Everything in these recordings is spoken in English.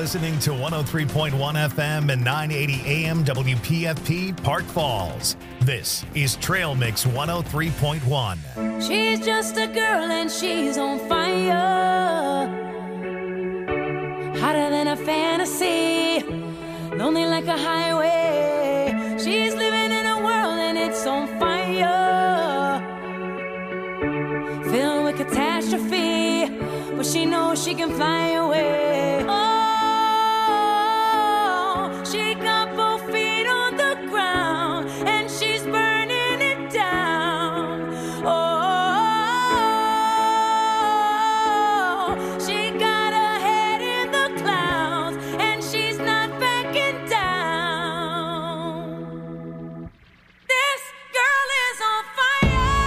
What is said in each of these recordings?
listening to 103.1 FM and 980 AM WPFP Park Falls. This is Trail Mix 103.1. She's just a girl and she's on fire. Hotter than a fantasy. Lonely like a highway. She's living in a world and it's on fire. Filled with catastrophe. But she knows she can fly away. Oh, she got both feet on the ground and she's burning it down. Oh, she got her head in the clouds and she's not backing down. This girl is on fire.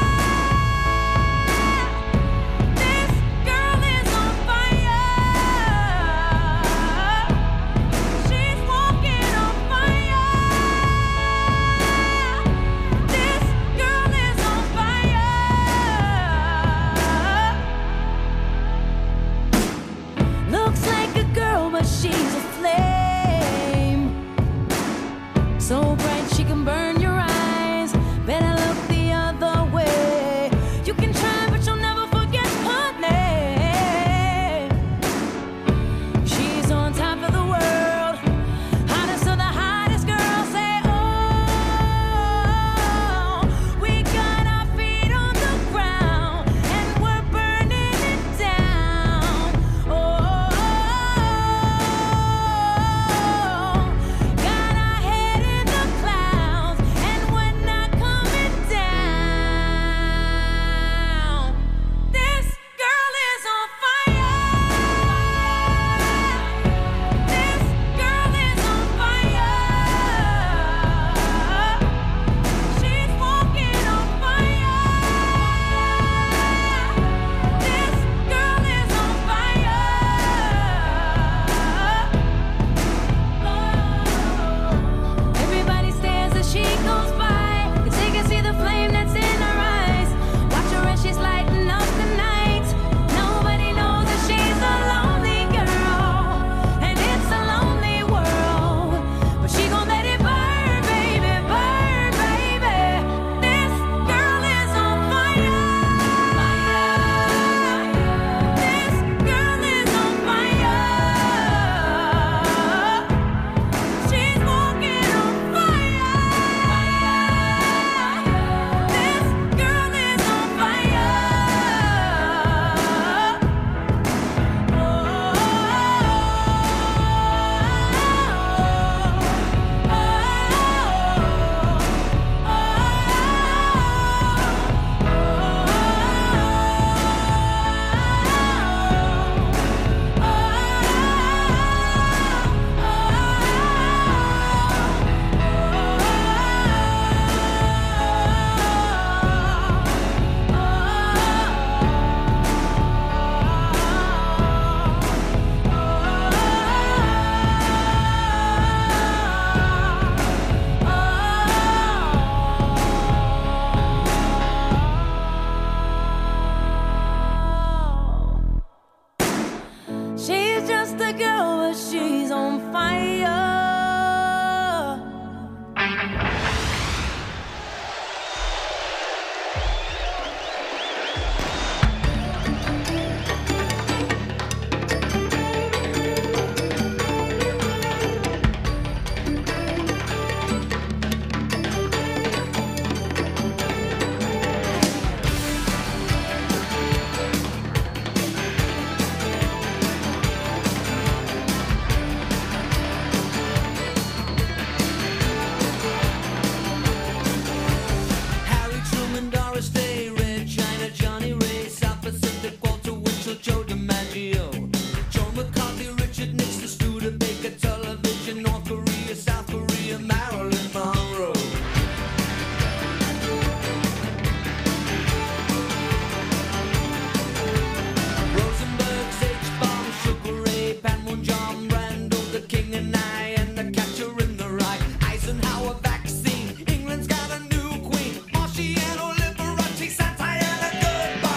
She's a flame, so bright she can burn your eyes. Better look the other way. You can try, but you'll never forget her name. She's on top of the world, hottest of the hottest girls. Say, oh, we got our feet on the ground and we're burning it down. Oh.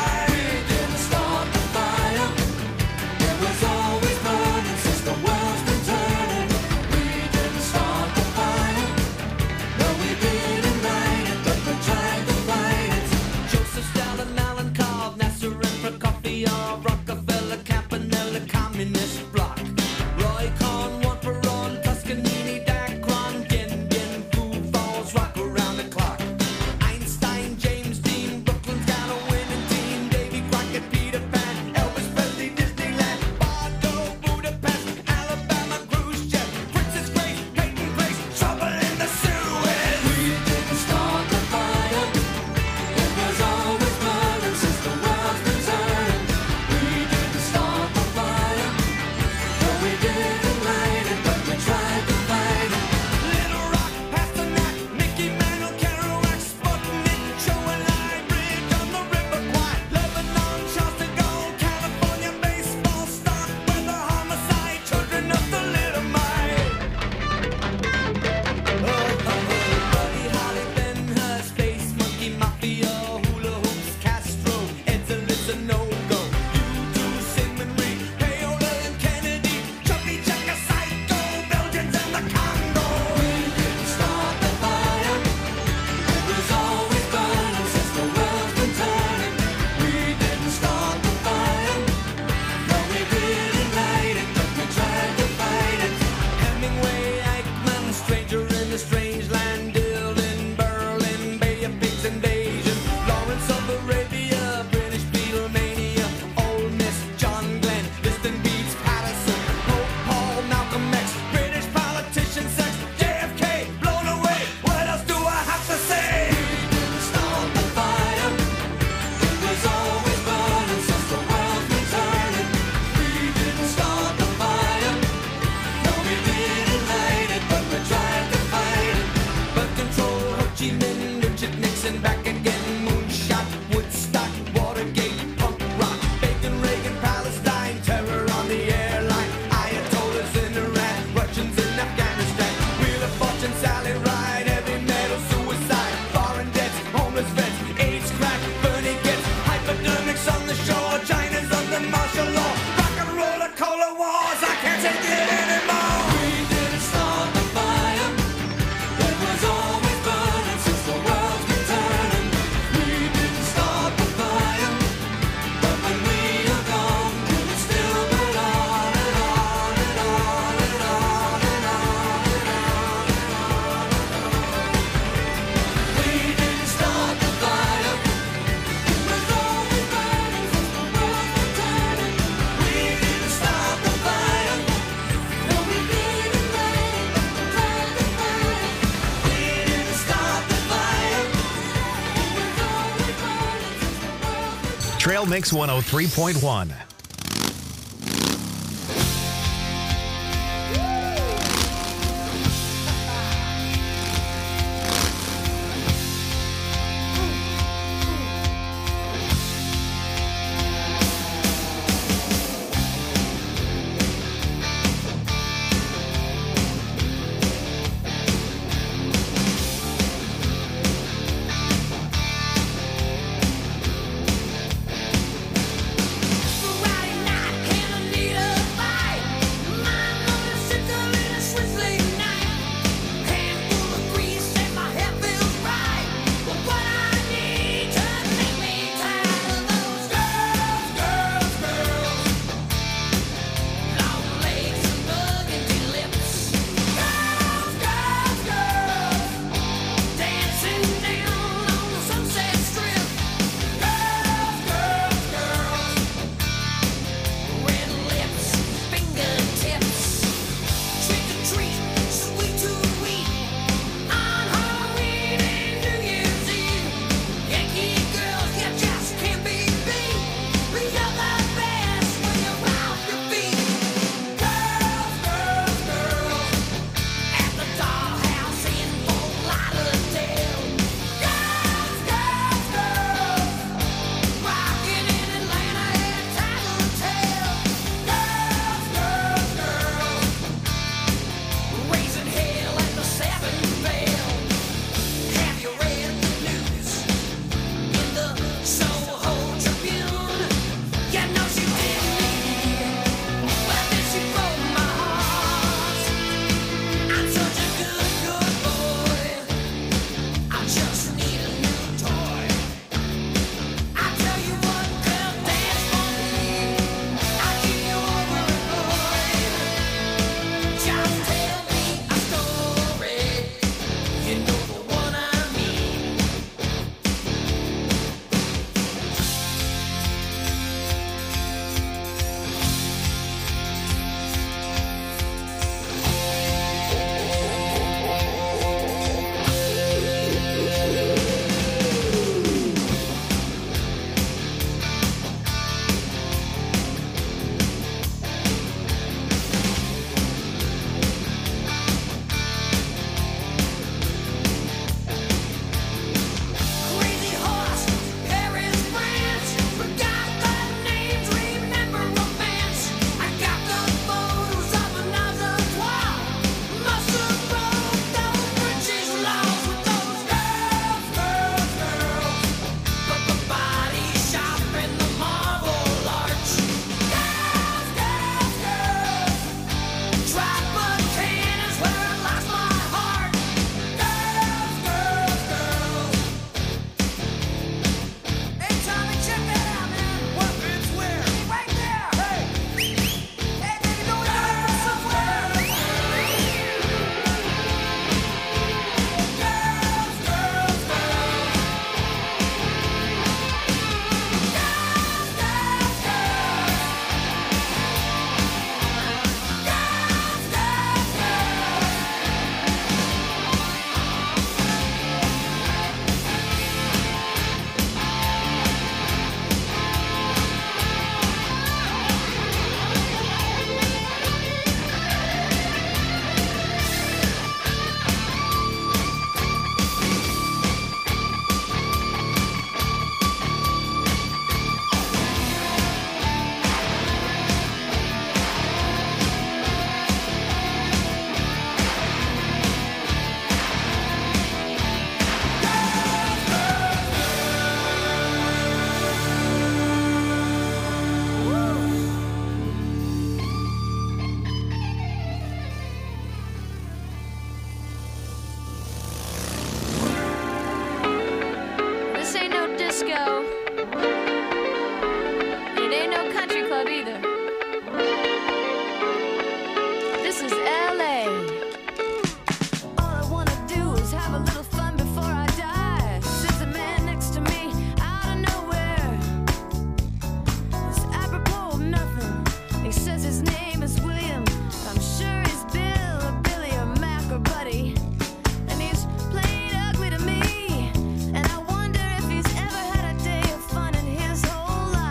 World's Trail Mix 103.1. Whole life.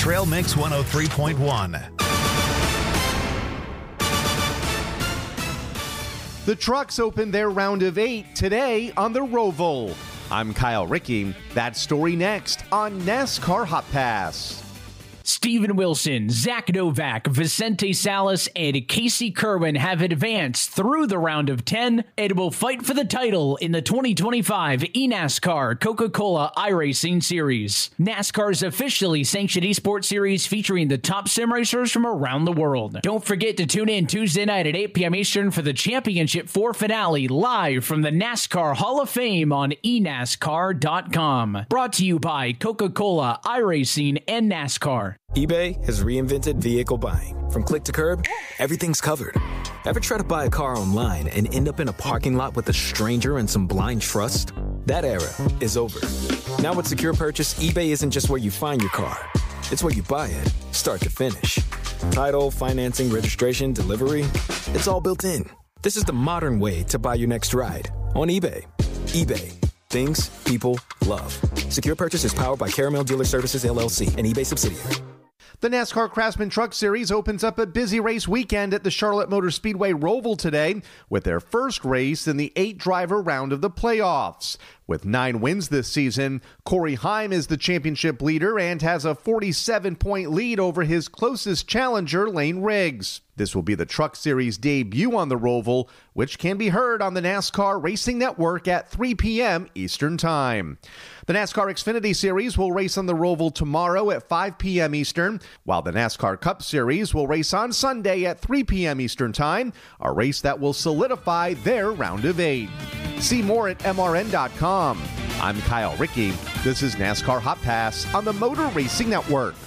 Trail Mix 103.1. The Trucks open their round of 8 today on the Roval. I'm Kyle Rickey. That story next on NASCAR Hot Pass. Steven Wilson, Zach Novak, Vicente Salas, and Casey Kerwin have advanced through the round of 10 and will fight for the title in the 2025 eNASCAR Coca-Cola iRacing Series. NASCAR's officially sanctioned esports series featuring the top sim racers from around the world. Don't forget to tune in Tuesday night at 8 p.m. Eastern for the Championship 4 finale live from the NASCAR Hall of Fame on eNASCAR.com. Brought to you by Coca-Cola, iRacing, and NASCAR. eBay has reinvented vehicle buying. From click to curb, everything's covered. Ever try to buy a car online and end up in a parking lot with a stranger and some blind trust? That era is over. Now with Secure Purchase, eBay isn't just where you find your car. It's where you buy it, start to finish. Title, financing, registration, delivery, it's all built in. This is the modern way to buy your next ride on eBay. eBay. Things people love. Secure Purchase is powered by Caramel Dealer Services, LLC, an eBay subsidiary. The NASCAR Craftsman Truck Series opens up a busy race weekend at the Charlotte Motor Speedway Roval today with their first race in the 8-driver round of the playoffs. With 9 wins this season, Corey Heim is the championship leader and has a 47-point lead over his closest challenger, Lane Riggs. This will be the Truck Series debut on the Roval, which can be heard on the NASCAR Racing Network at 3 p.m. Eastern Time. The NASCAR Xfinity Series will race on the Roval tomorrow at 5 p.m. Eastern, while the NASCAR Cup Series will race on Sunday at 3 p.m. Eastern Time, a race that will solidify their round of 8. See more at MRN.com. I'm Kyle Rickey. This is NASCAR Hot Pass on the Motor Racing Network.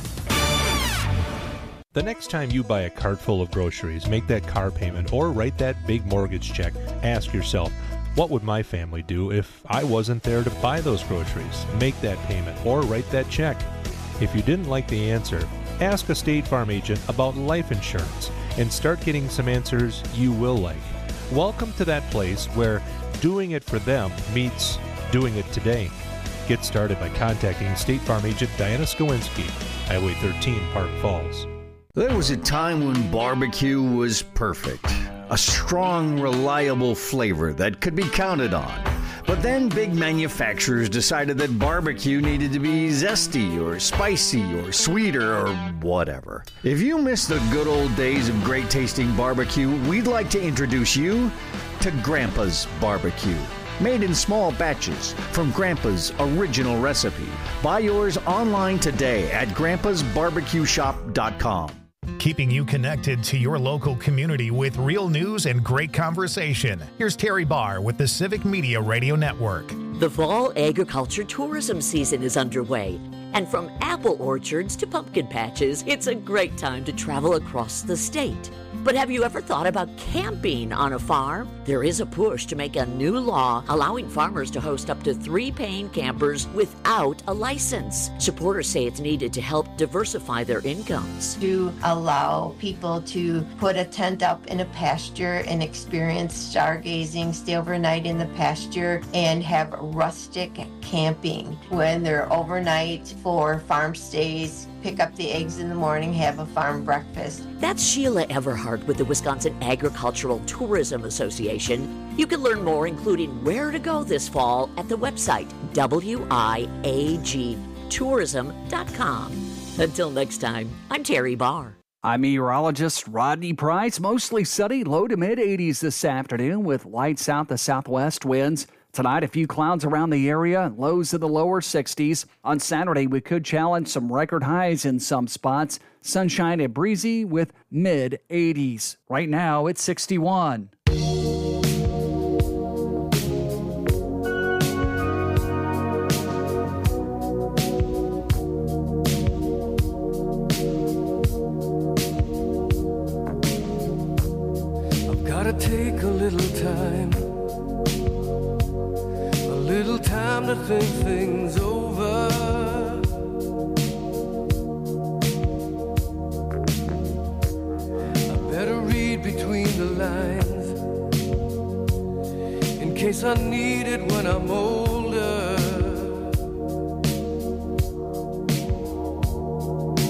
The next time you buy a cart full of groceries, make that car payment, or write that big mortgage check, ask yourself, what would my family do if I wasn't there to buy those groceries, make that payment, or write that check? If you didn't like the answer, ask a State Farm agent about life insurance and start getting some answers you will like. Welcome to that place where doing it for them meets doing it today. Get started by contacting State Farm agent Diana Skowinski, Highway 13, Park Falls. There was a time when barbecue was perfect. A strong, reliable flavor that could be counted on. But then big manufacturers decided that barbecue needed to be zesty or spicy or sweeter or whatever. If you miss the good old days of great tasting barbecue, we'd like to introduce you to Grandpa's Barbecue. Made in small batches from Grandpa's original recipe. Buy yours online today at grandpasbarbecueshop.com. Keeping you connected to your local community with real news and great conversation. Here's Terry Barr with the Civic Media Radio Network. The fall agriculture tourism season is underway, and from apple orchards to pumpkin patches, it's a great time to travel across the state. But have you ever thought about camping on a farm? There is a push to make a new law allowing farmers to host up to 3 paying campers without a license. Supporters say it's needed to help diversify their incomes. To allow people to put a tent up in a pasture and experience stargazing, stay overnight in the pasture, and have rustic camping when they're overnight for farm stays. Pick up the eggs in the morning, have a farm breakfast. That's Sheila Everhart with the Wisconsin Agricultural Tourism Association. You can learn more, including where to go this fall, at the website wiagtourism.com. Until next time, I'm Terry Barr. I'm meteorologist Rodney Price. Mostly sunny, low to mid-80s this afternoon with light south to southwest winds. Tonight, a few clouds around the area, lows in the lower 60s. On Saturday, we could challenge some record highs in some spots. Sunshine and breezy with mid-80s. Right now, it's 61. I've got to take a little time. Little time to think things over. I better read between the lines in case I need it when I'm older.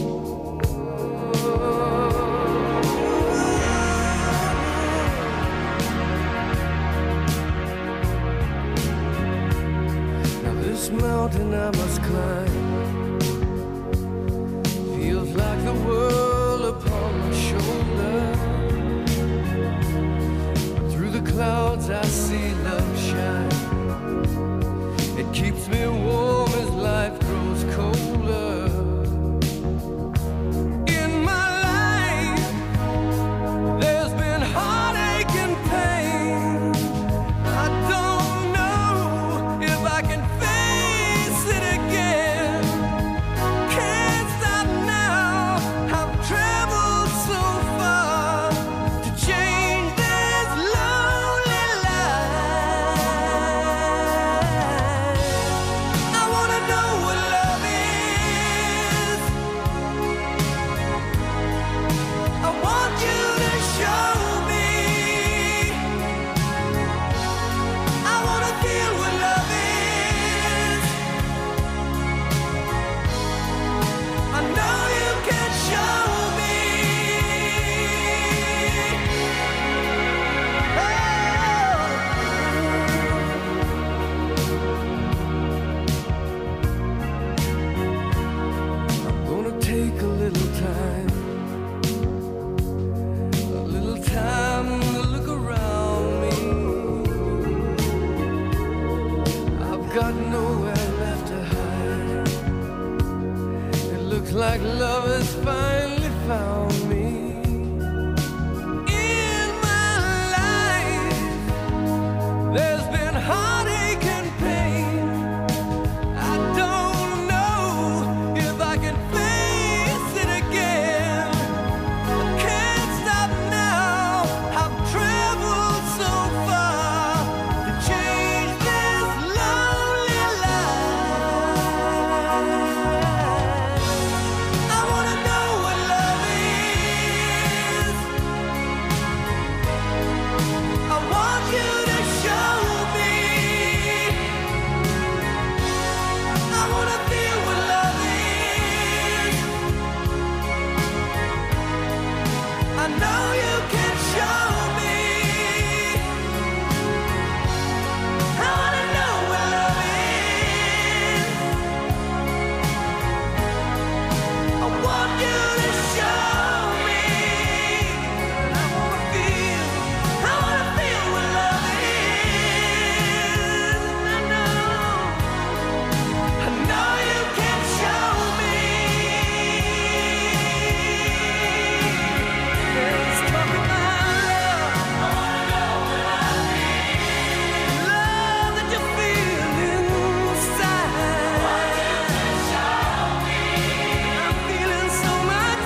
love has finally found me. In my life, there's been heartache and pain. I don't know if I can face it again. I can't stop now. I've traveled so far to change this lonely life. I wanna know what love is. I want you to show me. I wanna feel what love is. I know you can show me. I wanna know what love is. I want you to show me. I wanna feel what love is. I know you can show me. Let's talk about love. I wanna know what love is. Love that you feel inside. I want you to show me. I'm feeling so much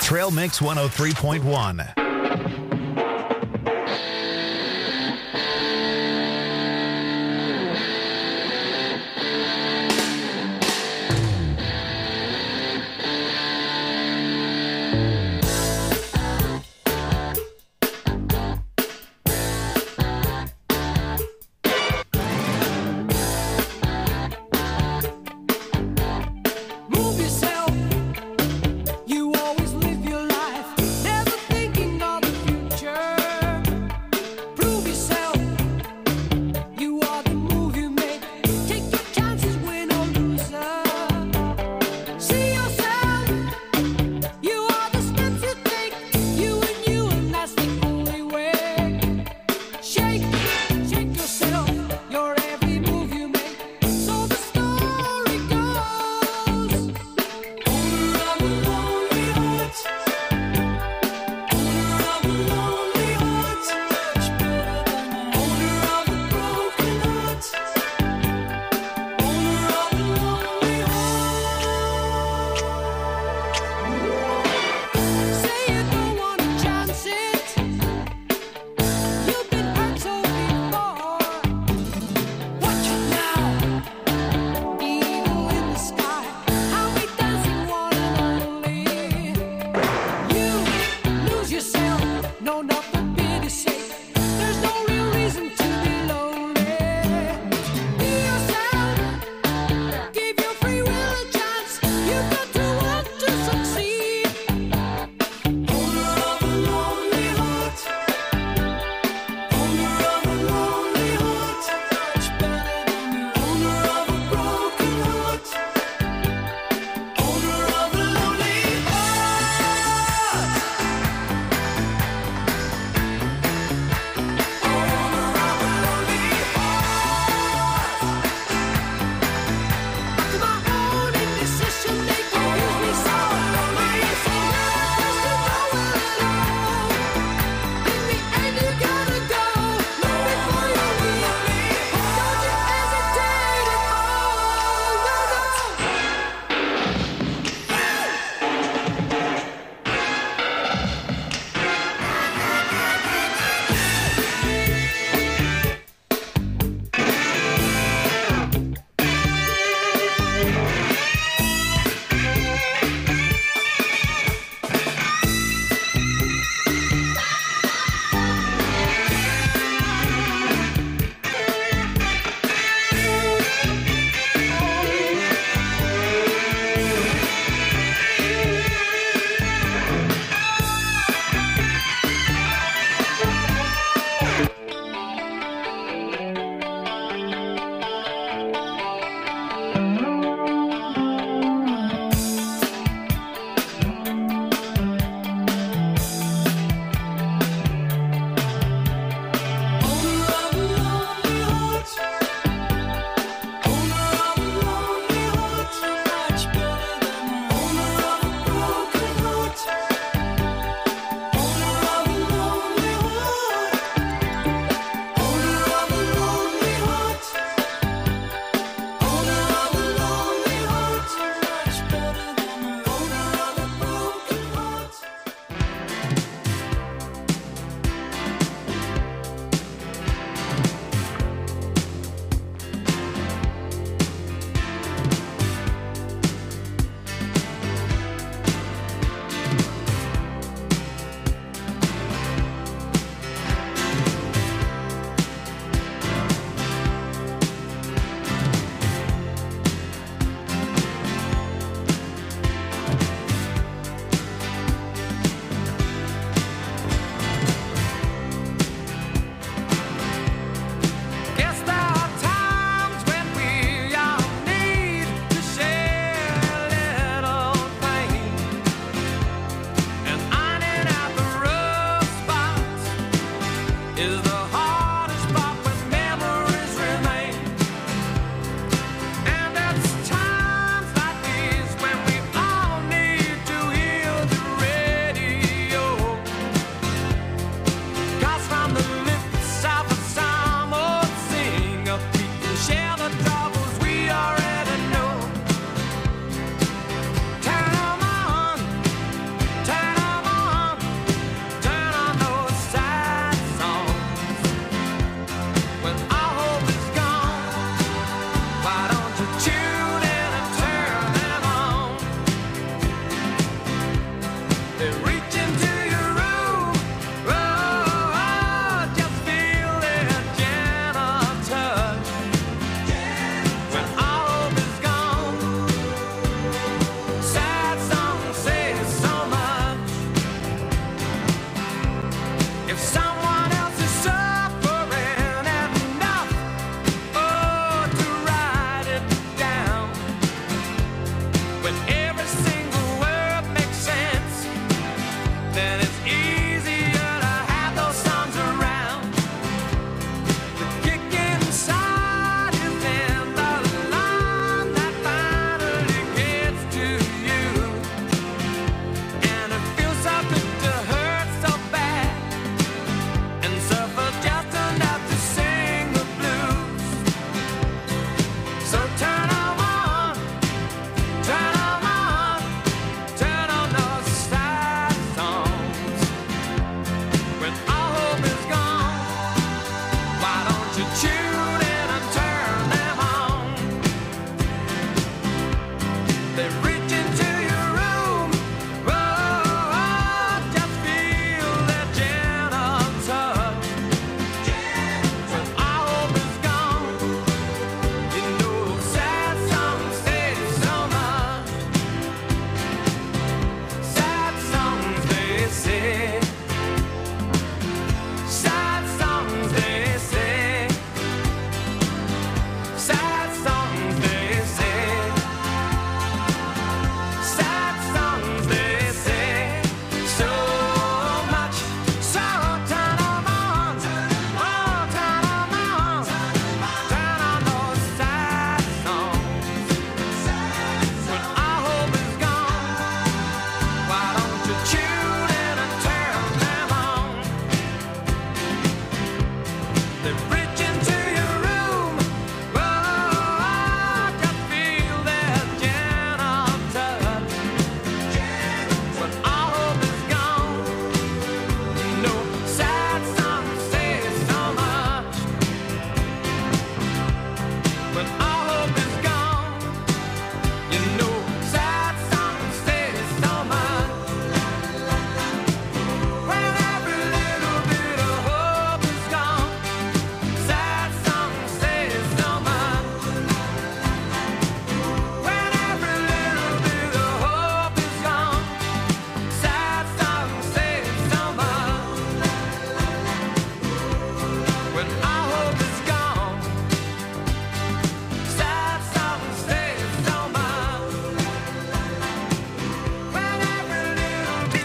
Trail Mix 103.1. Move yourself. You always live your life, never thinking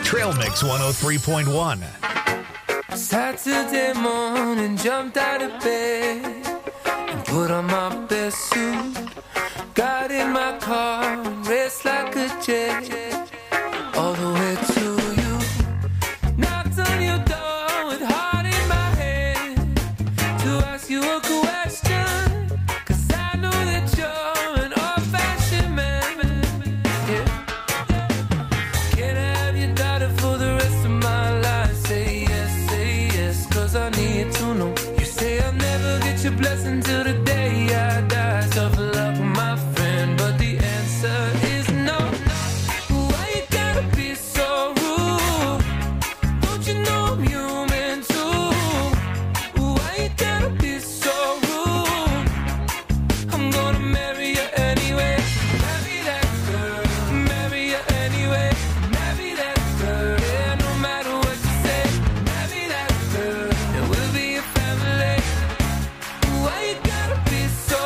Trail Mix 103.1. Saturday morning, jumped out of bed and put on my best suit. Got in my car and raced like a jet all the way to you. Knocked on your door with heart in my hand to ask you a question, 'cause I know that you're an old-fashioned man. Yeah. Can I have your daughter for the rest of my life? Say yes, 'cause I need to know. You say I'll never get your blessing till the day I die. Tough luck, my friend, but the answer is no. Why you gotta be so rude? Don't you know I'm human too? Why you gotta be so rude? I'm gonna marry you anyway. Marry that girl. Marry you anyway. Marry that girl. Yeah, no matter what you say. Marry that girl. And we'll be a family. Why you gotta be so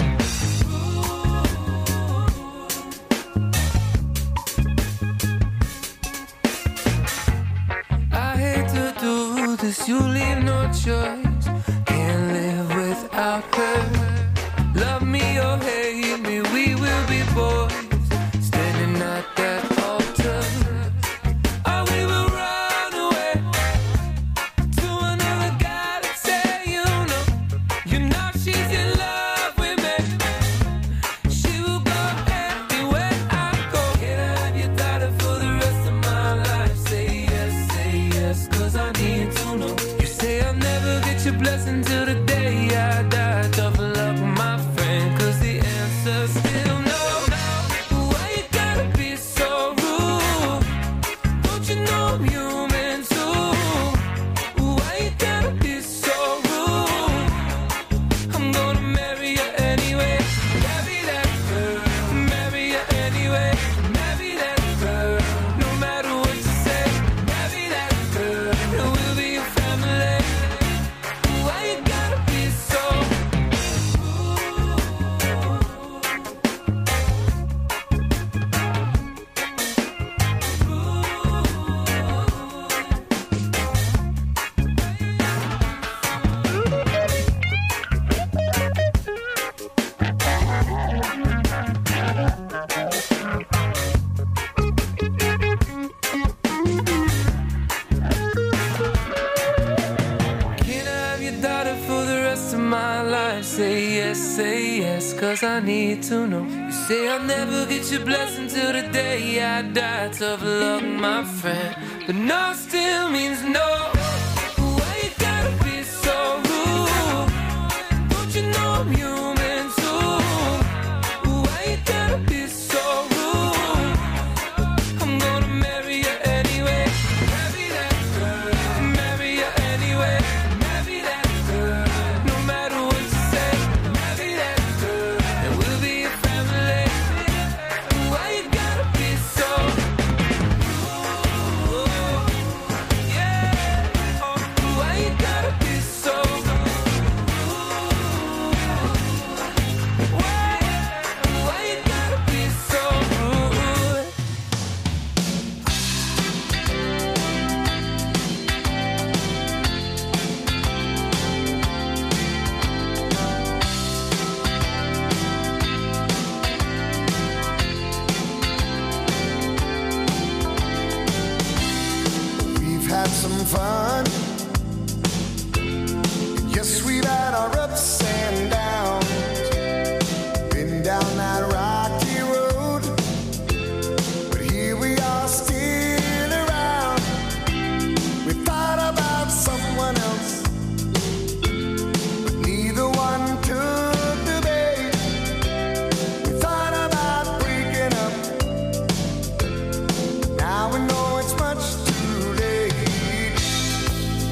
I hate to do this, you leave no choice. Can't live without her. Love me or hate me, we will be boys. Standing at that altar. Or we will run away to another guy that say you know she's in love with me. She will go everywhere I go. Can I have your daughter for the rest of my life? Say yes, 'cause I need to know. You say I'll never get your blessing till the day I die. Tough luck, my friend, 'cause the answer's still no. Why you gotta be so rude? Don't you know I'm human too? Why you gotta be so rude? I'm gonna marry you anyway. Marry that girl. Marry you anyway. Marry that girl. No matter what you say. Marry that girl. And we'll be a family. Why you gotta be so Can I have your daughter for the rest of my life? Say yes, 'cause I need to know. You say I'll never get your blessing till the day I die. Tough luck, my friend, but no still means no. Why you gotta be so rude? Don't you know I'm human too? Why you gotta be so rude? I'm gonna marry you anyway. Marry that girl. Marry you anyway. Marry that girl. No matter what you say. Marry that girl. And we'll be a family. Why you gotta be so yeah. Why you gotta be so Why you gotta be so rude? We've had some fun. Yes, we've had our ups and downs. Been down that rocky road, but here we are still around. We thought about someone else, but neither one took the bait. We thought about breaking up. Now we know it's much too late.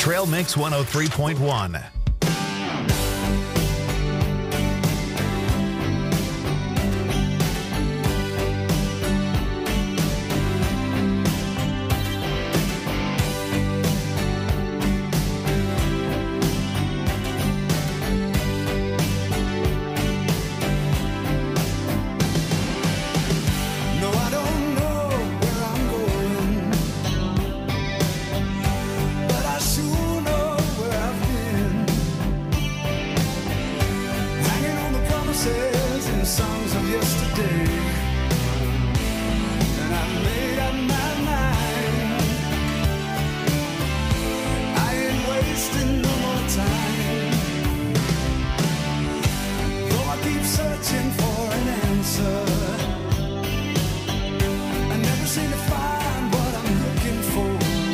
Trail Mix 103.1. No, I don't know where I'm going, but I sure know where I've been. Hanging on the promises and songs of yesterday, and I made up my mind. I ain't wasting no more time. Though I keep searching for an answer, I never seem to find what I'm looking for.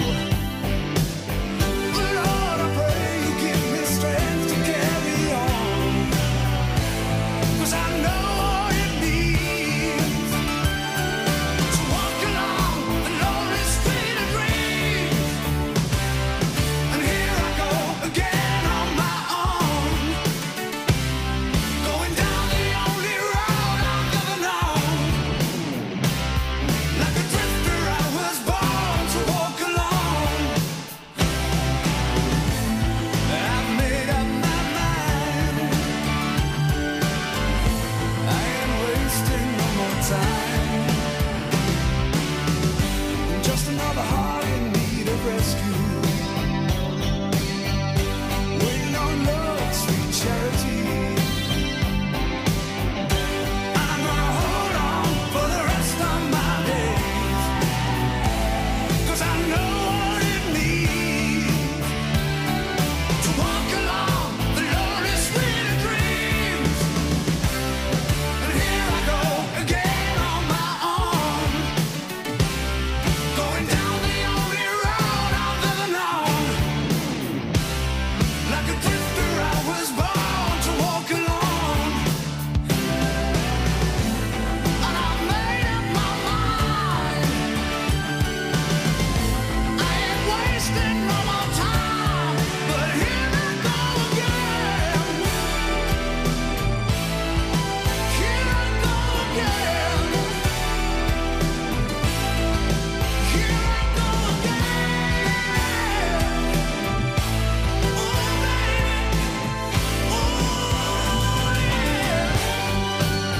Lord, I pray you give me strength to carry on, 'cause I know what it means to walk along the lonely street of dreams. And here I go again on my own, going down the only road I've ever known. Like a drifter, I was born to walk alone. I've made up my mind. I ain't wasting no more time. Just another heart in need of rescue, waiting on love's sweet charity. I'm gonna hold on for the rest of my days, 'cause I know what it means to walk along the lonely street of dreams. And here I go again on my own, going down the only road I've ever known. Like a drifter, I was born to walk alone. And I've made up my mind. I ain't wasting no more time, but here I go again. Here I go again. Here I go again. Oh, baby. Oh, yeah.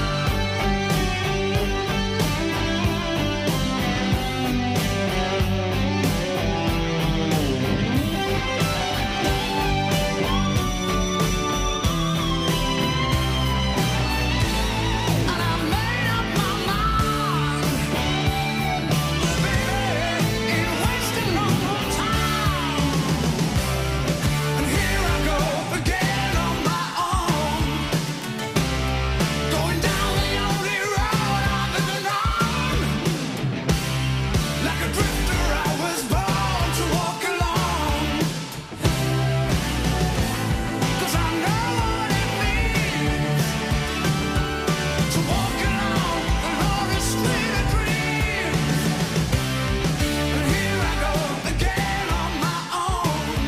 And I made up my mind, baby, ain't wasting no more time. And here I go again on my own, going down the only road I've ever known. Like a drifter, I was born to walk alone, 'cause I know what it means to walk along the lonely street of dreams. And here I go again on my own,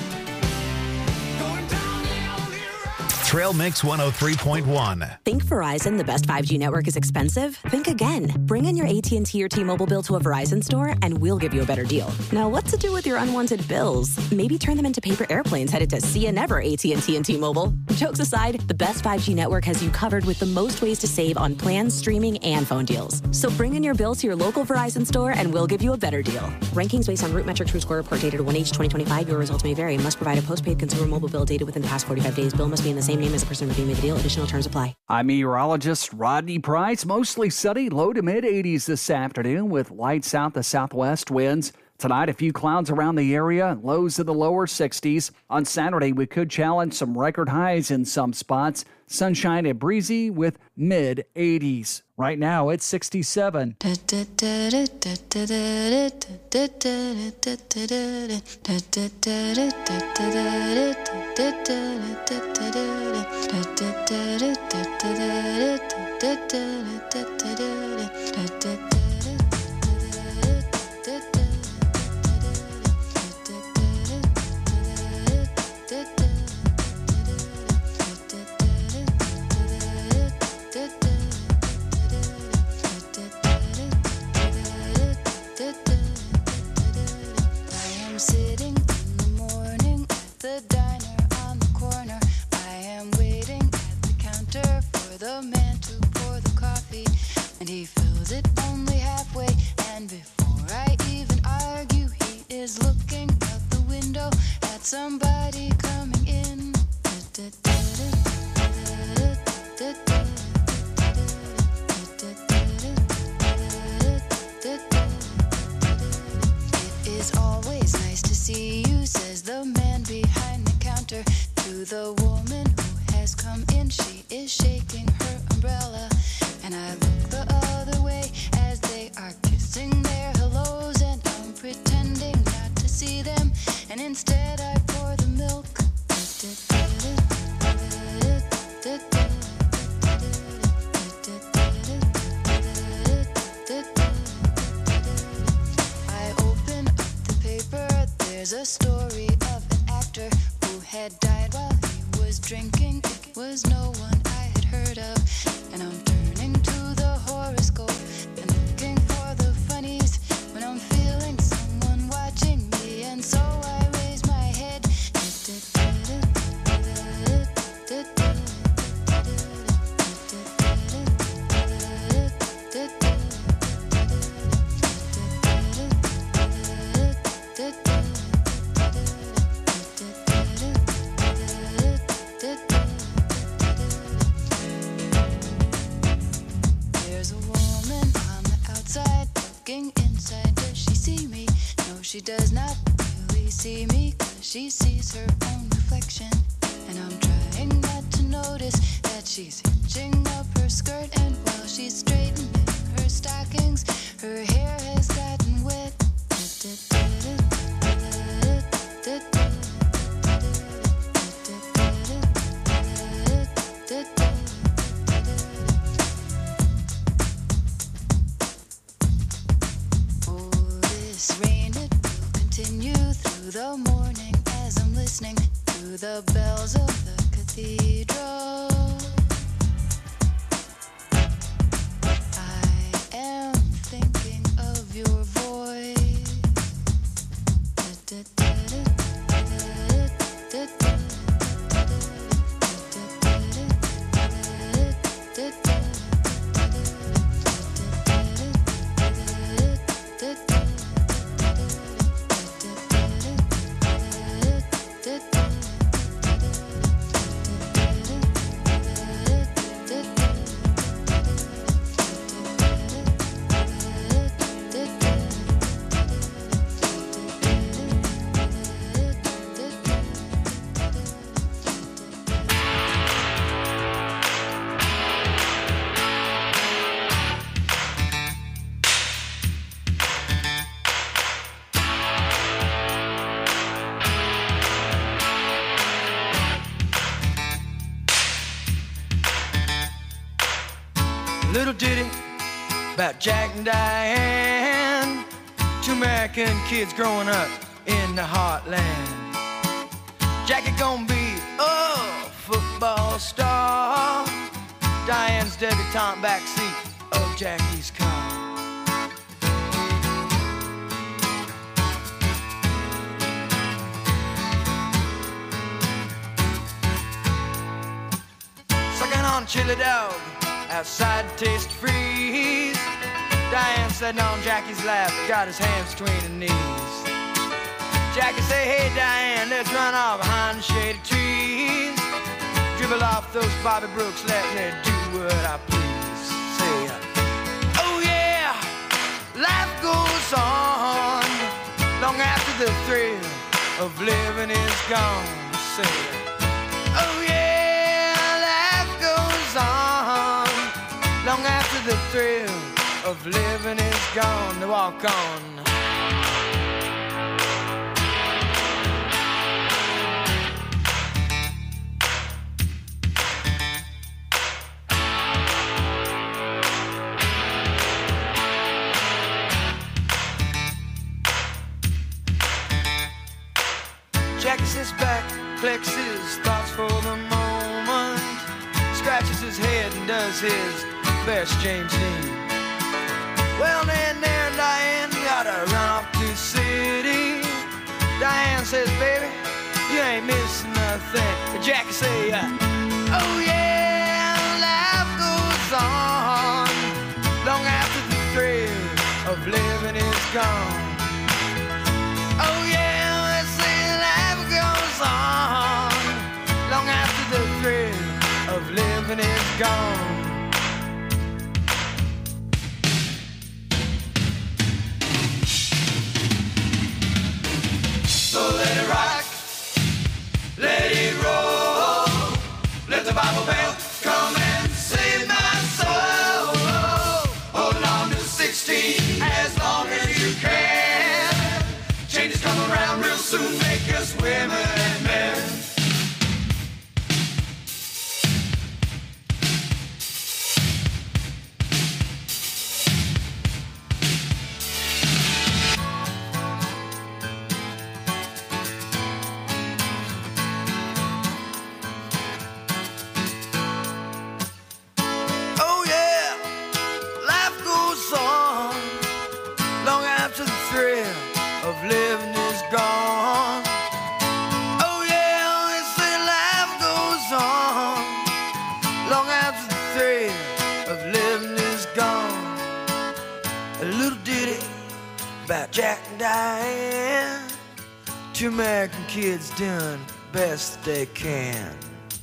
going down the only road. Trail Mix 103.1. Think Verizon, the best 5G network, is expensive? Think again. Bring in your AT&T or T-Mobile bill to a Verizon store and we'll give you a better deal. Now, what to do with your unwanted bills? Maybe turn them into paper airplanes headed to See Ya Never AT&T and T-Mobile. Jokes aside, the best 5G network has you covered with the most ways to save on plans, streaming, and phone deals. So bring in your bill to your local Verizon store and we'll give you a better deal. Rankings based on Root Metric True Score report dated 1H2025. Your results may vary. Must provide a postpaid consumer mobile bill dated within the past 45 days. Bill must be in the same name as the person redeeming the deal. Additional terms apply. I'm meteorologist Rodney Price. Mostly sunny, low to mid 80s this afternoon with light south to southwest winds. Tonight, a few clouds around the area, lows in the lower 60s. On Saturday, we could challenge some record highs in some spots. Sunshine and breezy with mid 80s. Right now, it's 67. the diner on the corner. I am waiting at the counter for the man to pour the coffee, and he fills it only halfway. And before I even argue, he is looking out the window at somebody coming in. It is always nice to see you, says the man behind the counter to the woman who has come in. She is shaking her umbrella, and I look the other way as they are kissing their hellos, and I'm pretending not to see them, and instead I pour the milk. I open up the paper, there's a story of an actor who had died while he was drinking. It was no one I had heard of, and I'm turning to the horoscope and looking for the funnies when I'm feeling someone watching me, and so I raise my head. There's a woman on the outside looking inside. Does she see me? No, she does not really see me, 'cause she sees her own reflection. And I'm trying not to notice that she's hitching up her skirt, and while she's straightening her stockings, her hair has gotten wet. Oh, this rain, it will continue through the morning as I'm listening to the bells of the cathedral. I am thinking of your voice. Little ditty about Jack and Diane, two American kids growing up in the heartland. Jackie gonna be a football star, Diane's debutante backseat of Jackie's car. Sucking on chili dog outside Taste Freeze, Diane sitting on Jackie's lap, got his hands between her knees. Jackie say, hey Diane, let's run off behind the shady trees, dribble off those Bobby Brooks, let me do what I please. Say, oh yeah, life goes on long after the thrill of living is gone. Say, oh yeah, life goes on long after the thrill of living is gone. To walk on. Jackie sits back, collects his thoughts for the moment, scratches his head and does his best James Dean. Well, then there, Diane, gotta run off to the city. Diane says, baby, you ain't missing nothing. Jackie say, oh yeah, life goes on long after the thrill of living is gone. Oh yeah, they say life goes on long after the thrill of living is gone. So let it rock, let it roll, let the Bible belt come and save my soul. Hold on to 16 as long as you can. Changes come around real soon, make us women and men. Living is gone. Oh yeah, they say life goes on long after the thrill of living is gone. A little ditty about Jack and Diane. Two American kids doing the best they can.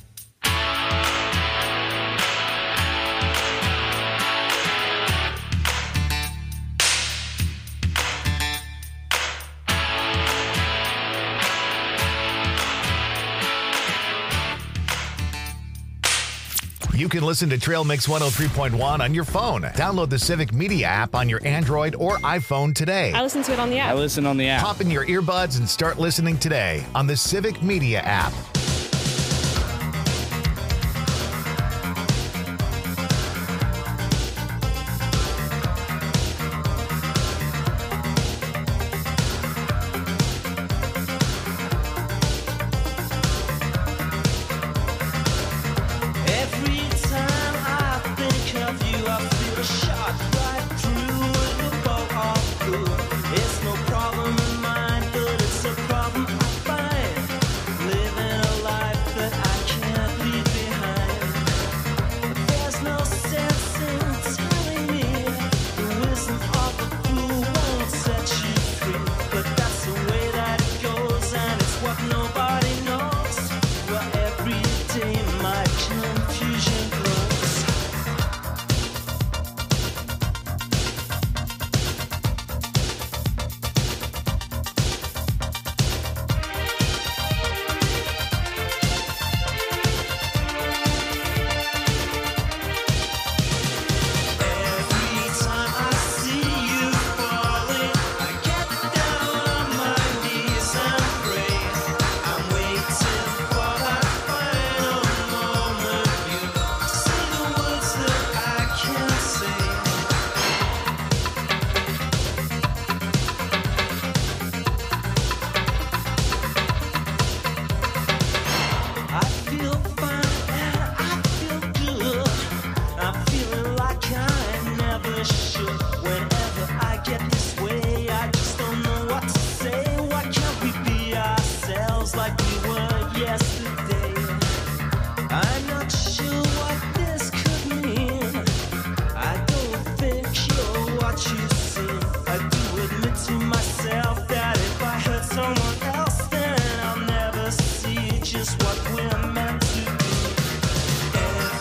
You can listen to Trail Mix 103.1 on your phone. Download the Civic Media app on your Android or iPhone today. I listen to it on the app. I listen on the app. Pop in your earbuds and start listening today on the Civic Media app. Like we were yesterday.